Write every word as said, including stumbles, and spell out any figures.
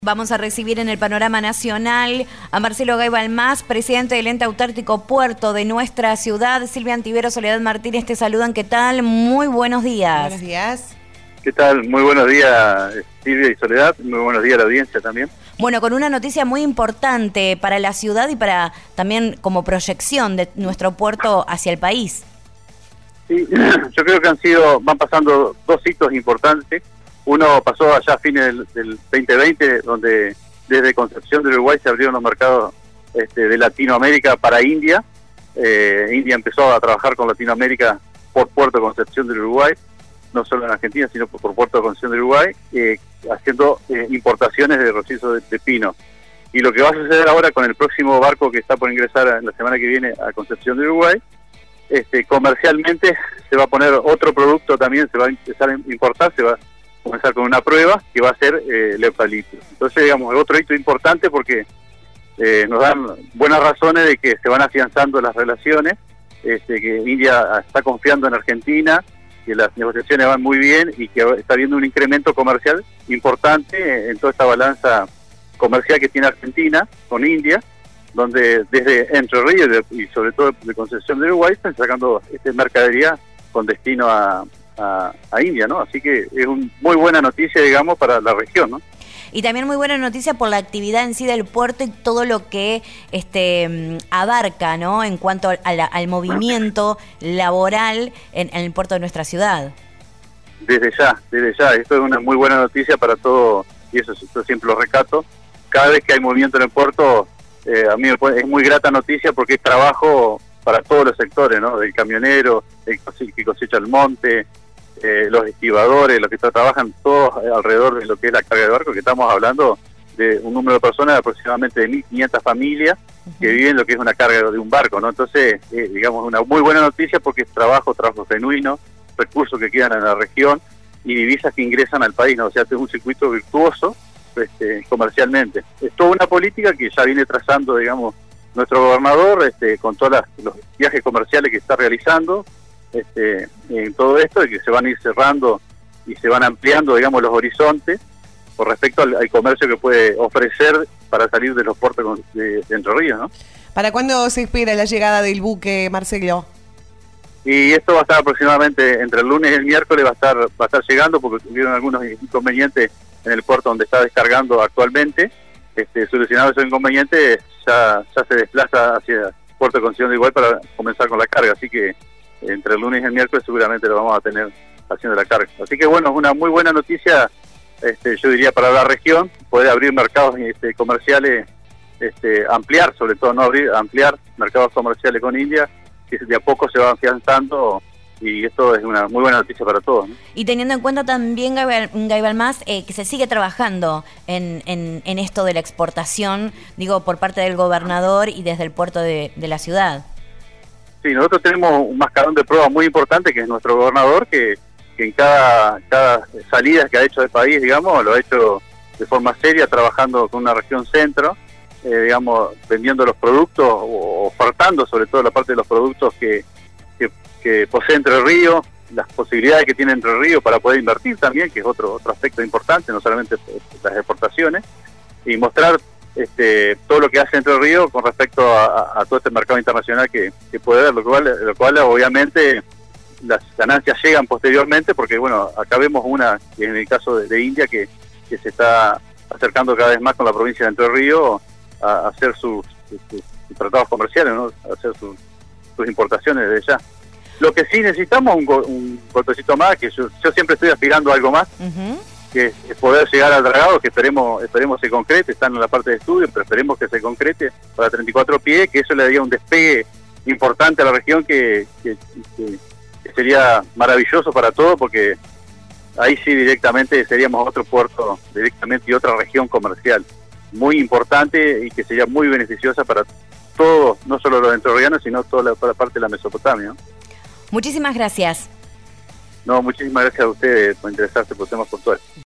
Vamos a recibir en el panorama nacional a Marcelo Gay-Balmás, presidente del ente autárquico Puerto de nuestra ciudad. Silvia Antivero, Soledad Martínez te saludan. ¿Qué tal? Muy buenos días. Buenos días. ¿Qué tal? Muy buenos días, Silvia y Soledad. Muy buenos días a la audiencia también. Bueno, con una noticia muy importante para la ciudad y para también como proyección de nuestro puerto hacia el país. Sí, yo creo que han sido, van pasando dos hitos importantes. Uno pasó allá a fines del, del veinte veinte, donde desde Concepción del Uruguay se abrieron los mercados este, de Latinoamérica para India. Eh, India empezó a trabajar con Latinoamérica por Puerto de Concepción del Uruguay, no solo en Argentina, sino por, por Puerto de Concepción del Uruguay, eh, haciendo eh, importaciones de rosillo de, de pino. Y lo que va a suceder ahora con el próximo barco que está por ingresar en la semana que viene a Concepción del Uruguay, este, comercialmente se va a poner otro producto también, se va a empezar a importar, se va a comenzar con una prueba que va a ser eh, el eucalipto. Entonces, digamos, otro hito importante porque eh, nos dan buenas razones de que se van afianzando las relaciones, este, que India está confiando en Argentina, que las negociaciones van muy bien y que está habiendo un incremento comercial importante en toda esta balanza comercial que tiene Argentina con India, donde desde Entre Ríos y sobre todo de Concepción del Uruguay están sacando esta mercadería con destino a A, a India, ¿no? Así que es una muy buena noticia, digamos, para la región, ¿no? Y también muy buena noticia por la actividad en sí del puerto y todo lo que este abarca, ¿no? En cuanto a la, al movimiento laboral en, en el puerto de nuestra ciudad. Desde ya, desde ya. Esto es una muy buena noticia para todo, y eso yo siempre lo recato. Cada vez que hay movimiento en el puerto, eh, a mí es muy grata noticia porque es trabajo para todos los sectores, ¿no? Del camionero, el que cosecha el monte, eh, los estibadores, los que trabajan todos alrededor de lo que es la carga de barco, que estamos hablando de un número de personas de aproximadamente de mil quinientas familias que uh-huh. viven lo que es una carga de un barco, ¿no? Entonces, eh, digamos, una muy buena noticia porque es trabajo, trabajo genuino, recursos que quedan en la región y divisas que ingresan al país, ¿no? O sea, es un circuito virtuoso este, comercialmente. Es toda una política que ya viene trazando, digamos, nuestro gobernador, este, con todos los viajes comerciales que está realizando, este, en todo esto, y que se van a ir cerrando y se van ampliando, digamos, los horizontes con respecto al, al comercio que puede ofrecer para salir de los puertos de, de Entre Ríos, ¿no? ¿Para cuándo se espera la llegada del buque, Marcelo? Y esto va a estar aproximadamente entre el lunes y el miércoles, va a estar, va a estar llegando porque tuvieron algunos inconvenientes en el puerto donde está descargando actualmente. Este, solucionado esos inconvenientes, ya, ya se desplaza hacia Puerto de Concepción del Uruguay para comenzar con la carga, así que entre el lunes y el miércoles seguramente lo vamos a tener haciendo la carga. Así que bueno, es una muy buena noticia, este, yo diría, para la región, poder abrir mercados este, comerciales, este, ampliar, sobre todo no abrir, ampliar mercados comerciales con India, que de a poco se van afianzando. Y esto es una muy buena noticia para todos, ¿no? Y teniendo en cuenta también, Gay-Balmás, eh, que se sigue trabajando en, en, en esto de la exportación, digo, por parte del gobernador y desde el puerto de, de la ciudad. Sí, nosotros tenemos un mascarón de prueba muy importante, que es nuestro gobernador, que, que en cada, cada salida que ha hecho del país, digamos, lo ha hecho de forma seria, trabajando con una región centro, eh, digamos, vendiendo los productos, o ofertando sobre todo la parte de los productos que que posee Entre Ríos, las posibilidades que tiene Entre Ríos para poder invertir también, que es otro otro aspecto importante, no solamente las exportaciones, y mostrar este, todo lo que hace Entre Ríos con respecto a, a todo este mercado internacional que, que puede haber, lo cual, lo cual obviamente las ganancias llegan posteriormente, porque bueno, acá vemos una, que en el caso de, de India, que, que se está acercando cada vez más con la provincia de Entre Ríos a, a hacer sus, sus, sus tratados comerciales, ¿no? A hacer sus, sus importaciones desde ya. Lo que sí necesitamos un, un golpecito más, que yo, yo siempre estoy aspirando a algo más, uh-huh. que es, es poder llegar al dragado, que esperemos esperemos se concrete, están en la parte de estudio, pero esperemos que se concrete para treinta y cuatro pies, que eso le daría un despegue importante a la región que, que, que, que sería maravilloso para todos, porque ahí sí directamente seríamos otro puerto directamente y otra región comercial muy importante y que sería muy beneficiosa para todos, no solo los entrerrianos, sino toda la, toda la parte de la Mesopotamia, ¿no? Muchísimas gracias. No, muchísimas gracias a ustedes por interesarse por temas puntuales.